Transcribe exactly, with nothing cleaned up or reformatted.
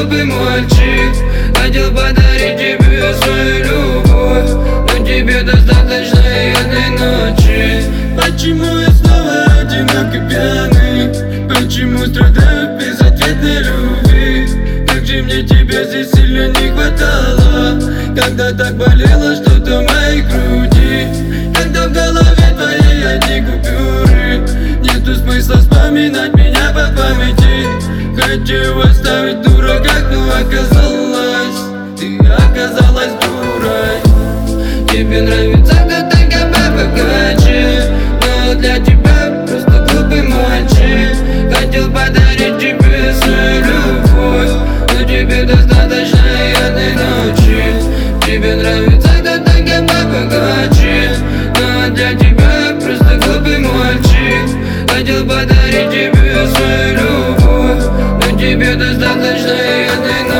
глупый мальчик. Хотел подарить тебе свою любовь, но тебе достаточно и одной ночи. Почему я снова одинок и пьяный? Почему страдаю без ответной любви? Как же мне тебя здесь сильно не хватало, когда так болело что-то в моей груди. Когда в голове твоей одни купюры, нету смысла вспоминать меня по памяти. Хочу оставить дураках, но оказалось, ты оказалась дурой. Тебе нравится кто-то побогаче, но для тебя просто глупый мальчик. Хотел подарить тебе свою любовь, но тебе достаточно и одной ночи. Тебе нравится кто-то побогаче, но для тебя просто глупый мальчик. Хотел подарить тебе свою любовь, но тебе достаточно и одной ночи.